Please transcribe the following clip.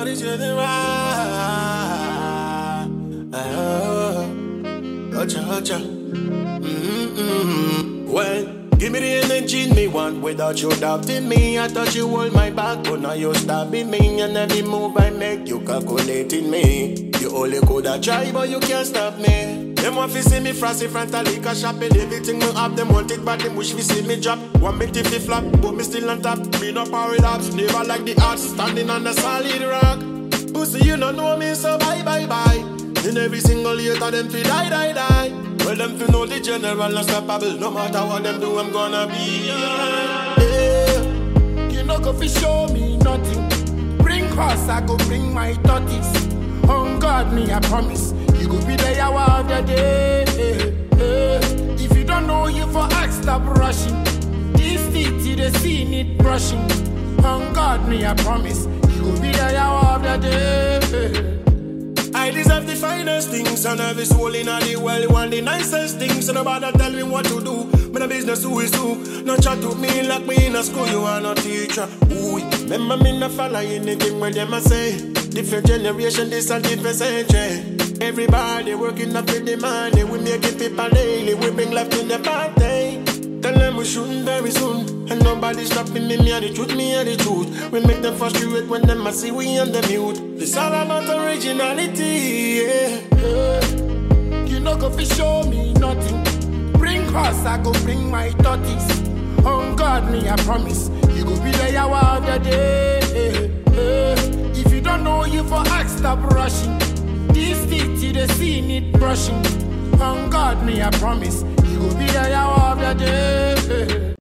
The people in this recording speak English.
But it's getting right. Gotcha. Well, give me the energy me want without you doubting me. I thought you hold my back, but now you're stabbing me. And every move I make, you calculating me. You only coulda try, but you can't stop me. Them want to see me frosty front of liquor shop. And everything me have, them want it, but them wish we see me drop. Want me to flop, but me still on top. Me no power it ups, never like the odds. Standing on the solid rock. Pussy, you don't know me, so bye. In every single year, tell them to die. Well, them to know the general unstoppable. No matter what them do, I'm gonna be yeah. You no go fi show me nothing. Bring horse, I go bring my tortoise. On God, me I promise. You go be the hour of the day. If you don't know, you for act, stop rushing. This city, the scene it brushing. On God, me I promise. You go be the hour of the day. I deserve the finest things, and have a soul in the world. Want the nicest things, so nobody tell me what to do. Me the business who is who. No chat to me like me in a school, you are no teacher. Ooh, remember me no follow anything where them a say. Different generation, this a different century. Everybody working up in the money. We making people daily, we bring life to the party. Tell them we shooting very soon. And nobody stopping me and the truth, We make them frustrate when them a see we on the mute. It's all about originality, yeah. You no go fi show me nothing. Bring horse, I go bring my tortoise. On God, me I promise. You go be the hour of the day. If you don't know, you for act, stop rushing. This city, the scene it brushing. On God, me I promise. You go be the hour of the day.